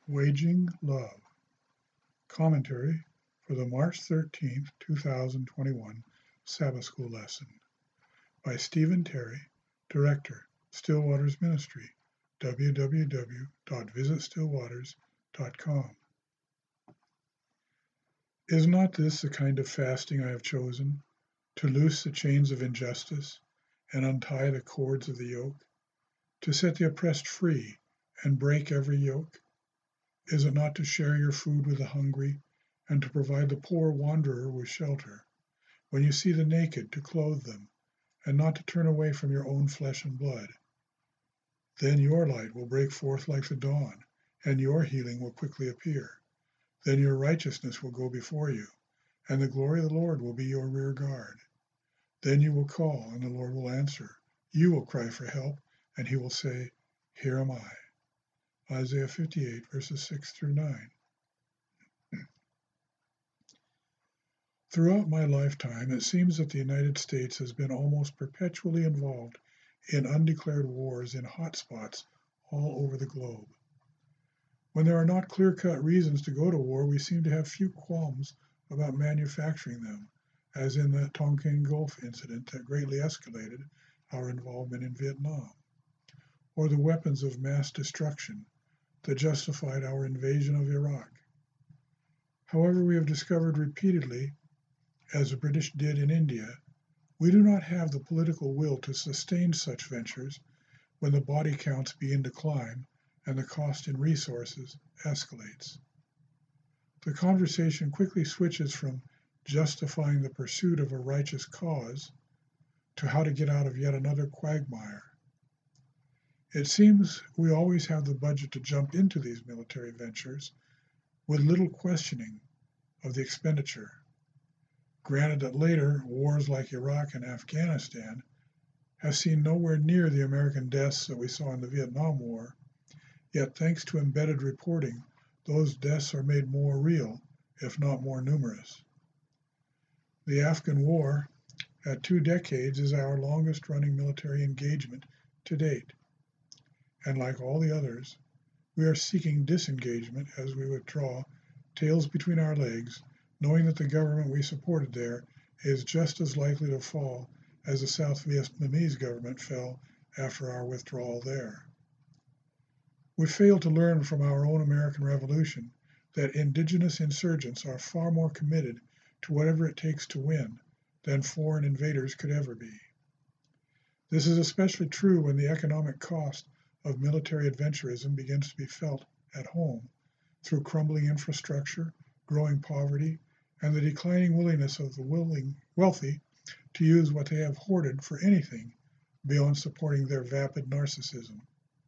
Waging Love. Commentary for the March 13th, 2021 Sabbath School lesson by Stephen Terry, Director, Stillwaters Ministry, www.visitstillwaters.com. Is not this the kind of fasting I have chosen, to loose the chains of injustice and untie the cords of the yoke, to set the oppressed free and break every yoke? Is it not to share your food with the hungry and to provide the poor wanderer with shelter? When you see the naked, to clothe them, and not to turn away from your own flesh and blood? Then your light will break forth like the dawn, and your healing will quickly appear. Then your righteousness will go before you, and the glory of the Lord will be your rear guard. Then you will call, and the Lord will answer. You will cry for help, and he will say, Here am I. Isaiah 58, verses 6 through 9. Throughout my lifetime, it seems that the United States has been almost perpetually involved in undeclared wars in hot spots all over the globe. When there are not clear-cut reasons to go to war, we seem to have few qualms about manufacturing them, as in the Tonkin Gulf incident that greatly escalated our involvement in Vietnam, or the weapons of mass destruction that justified our invasion of Iraq. However, we have discovered repeatedly, as the British did in India, we do not have the political will to sustain such ventures when the body counts begin to climb and the cost in resources escalates. The conversation quickly switches from justifying the pursuit of a righteous cause to how to get out of yet another quagmire. It seems we always have the budget to jump into these military ventures with little questioning of the expenditure. Granted that later wars like Iraq and Afghanistan have seen nowhere near the American deaths that we saw in the Vietnam War, yet thanks to embedded reporting, those deaths are made more real, if not more numerous. The Afghan War, at 2 decades, is our longest-running military engagement to date. And like all the others, we are seeking disengagement as we withdraw, tails between our legs, knowing that the government we supported there is just as likely to fall as the South Vietnamese government fell after our withdrawal there. We failed to learn from our own American Revolution that indigenous insurgents are far more committed to whatever it takes to win than foreign invaders could ever be. This is especially true when the economic cost of military adventurism begins to be felt at home through crumbling infrastructure, growing poverty, and the declining willingness of the wealthy to use what they have hoarded for anything beyond supporting their vapid narcissism.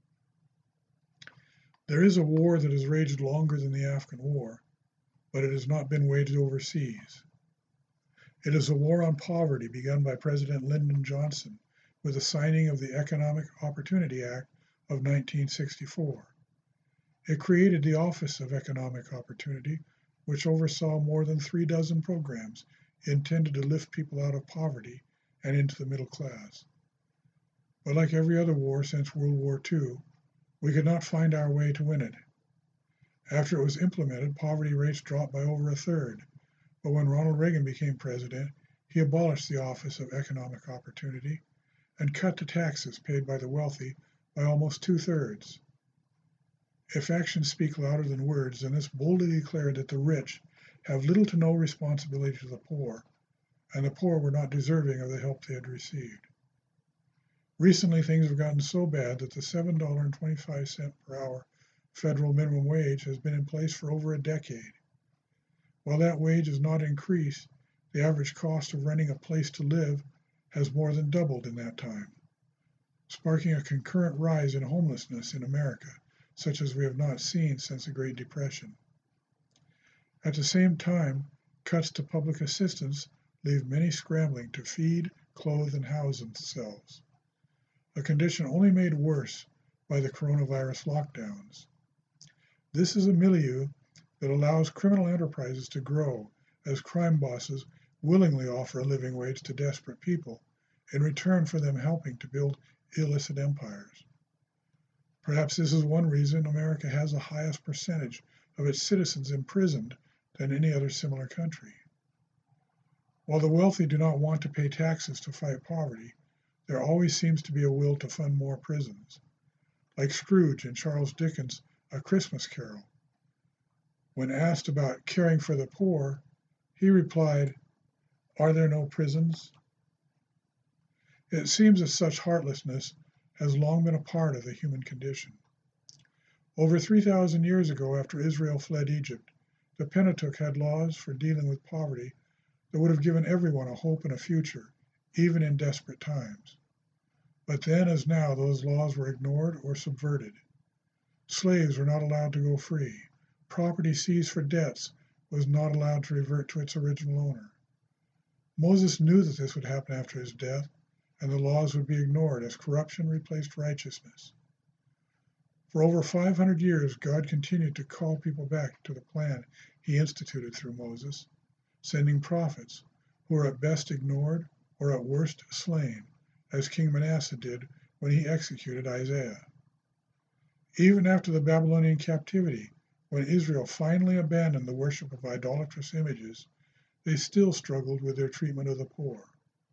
There is a war that has raged longer than the Afghan War, but it has not been waged overseas. It is a war on poverty begun by President Lyndon Johnson with the signing of the Economic Opportunity Act of 1964. It created the Office of Economic Opportunity, which oversaw more than 3 dozen programs intended to lift people out of poverty and into the middle class. But like every other war since World War II, we could not find our way to win it. After it was implemented, poverty rates dropped by over 1/3, but when Ronald Reagan became president, he abolished the Office of Economic Opportunity and cut the taxes paid by the wealthy by almost 2/3. If actions speak louder than words, then this boldly declared that the rich have little to no responsibility to the poor, and the poor were not deserving of the help they had received. Recently, things have gotten so bad that the $7.25 per hour federal minimum wage has been in place for over a decade. While that wage has not increased, the average cost of renting a place to live has more than doubled in that time, sparking a concurrent rise in homelessness in America, such as we have not seen since the Great Depression. At the same time, cuts to public assistance leave many scrambling to feed, clothe, and house themselves, a condition only made worse by the coronavirus lockdowns. This is a milieu that allows criminal enterprises to grow as crime bosses willingly offer a living wage to desperate people in return for them helping to build illicit empires. Perhaps this is one reason America has the highest percentage of its citizens imprisoned than any other similar country. While the wealthy do not want to pay taxes to fight poverty, there always seems to be a will to fund more prisons. Like Scrooge in Charles Dickens' A Christmas Carol. When asked about caring for the poor, he replied, "Are there no prisons?" It seems that such heartlessness has long been a part of the human condition. Over 3,000 years ago, after Israel fled Egypt, the Pentateuch had laws for dealing with poverty that would have given everyone a hope and a future, even in desperate times. But then, as now, those laws were ignored or subverted. Slaves were not allowed to go free. Property seized for debts was not allowed to revert to its original owner. Moses knew that this would happen after his death, and the laws would be ignored as corruption replaced righteousness. For over 500 years, God continued to call people back to the plan he instituted through Moses, sending prophets who were at best ignored or at worst slain, as King Manasseh did when he executed Isaiah. Even after the Babylonian captivity, when Israel finally abandoned the worship of idolatrous images, they still struggled with their treatment of the poor.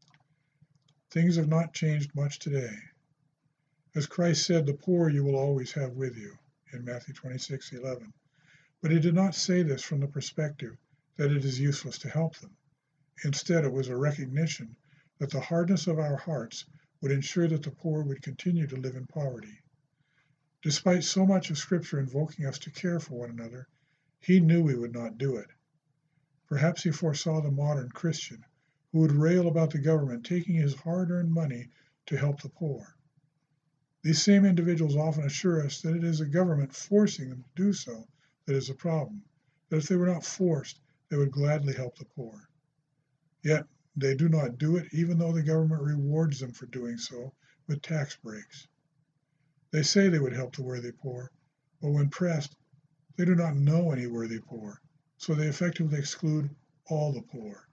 Things have not changed much today. As Christ said, "The poor you will always have with you," in Matthew 26:11. But he did not say this from the perspective that it is useless to help them. Instead, it was a recognition that the hardness of our hearts would ensure that the poor would continue to live in poverty. Despite so much of Scripture invoking us to care for one another, he knew we would not do it. Perhaps he foresaw the modern Christian who would rail about the government taking his hard-earned money to help the poor. These same individuals often assure us that it is the government forcing them to do so that is the problem, that if they were not forced, they would gladly help the poor. Yet they do not do it, even though the government rewards them for doing so with tax breaks. They say they would help the worthy poor, but when pressed, they do not know any worthy poor, so they effectively exclude all the poor.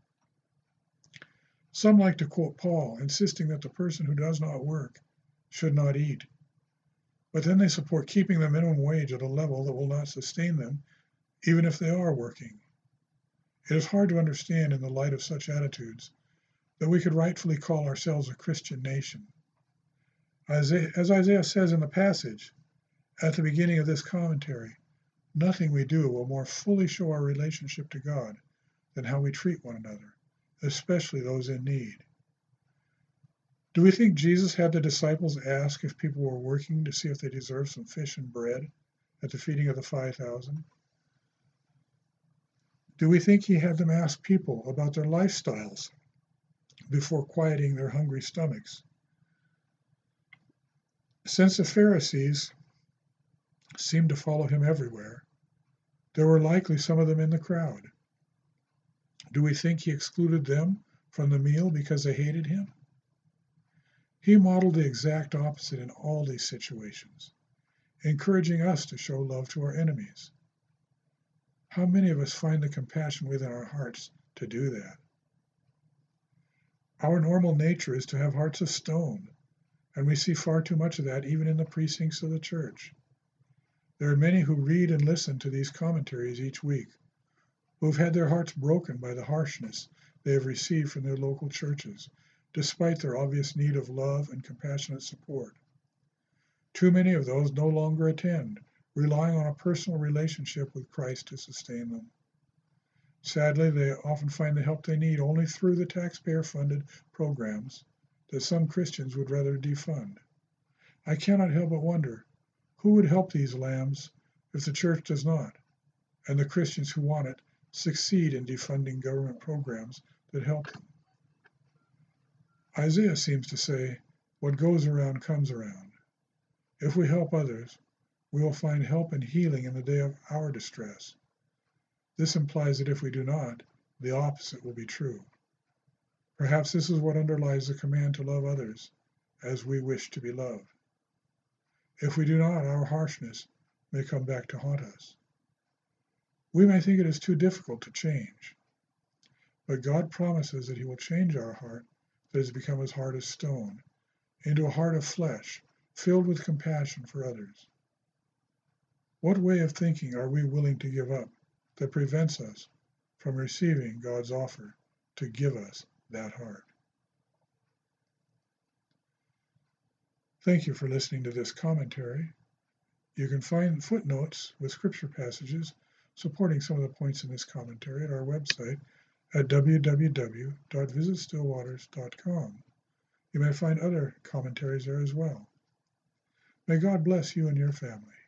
Some like to quote Paul, insisting that the person who does not work should not eat. But then they support keeping the minimum wage at a level that will not sustain them, even if they are working. It is hard to understand in the light of such attitudes that we could rightfully call ourselves a Christian nation. As Isaiah says in the passage at the beginning of this commentary, nothing we do will more fully show our relationship to God than how we treat one another, especially those in need. Do we think Jesus had the disciples ask if people were working to see if they deserved some fish and bread at the feeding of the 5,000? Do we think he had them ask people about their lifestyles before quieting their hungry stomachs? Since the Pharisees seemed to follow him everywhere, there were likely some of them in the crowd. Do we think he excluded them from the meal because they hated him? He modeled the exact opposite in all these situations, encouraging us to show love to our enemies. How many of us find the compassion within our hearts to do that? Our normal nature is to have hearts of stone, and we see far too much of that even in the precincts of the church. There are many who read and listen to these commentaries each week, who have had their hearts broken by the harshness they have received from their local churches, despite their obvious need of love and compassionate support. Too many of those no longer attend, relying on a personal relationship with Christ to sustain them. Sadly, they often find the help they need only through the taxpayer-funded programs that some Christians would rather defund. I cannot help but wonder, who would help these lambs if the church does not, and the Christians who want it succeed in defunding government programs that help them? Isaiah seems to say, what goes around comes around. If we help others, we will find help and healing in the day of our distress. This implies that if we do not, the opposite will be true. Perhaps this is what underlies the command to love others as we wish to be loved. If we do not, our harshness may come back to haunt us. We may think it is too difficult to change, but God promises that he will change our heart that has become as hard as stone into a heart of flesh, filled with compassion for others. What way of thinking are we willing to give up that prevents us from receiving God's offer to give us that heart? Thank you for listening to this commentary. You can find footnotes with scripture passages supporting some of the points in this commentary at our website at www.visitstillwaters.com. You may find other commentaries there as well. May God bless you and your family.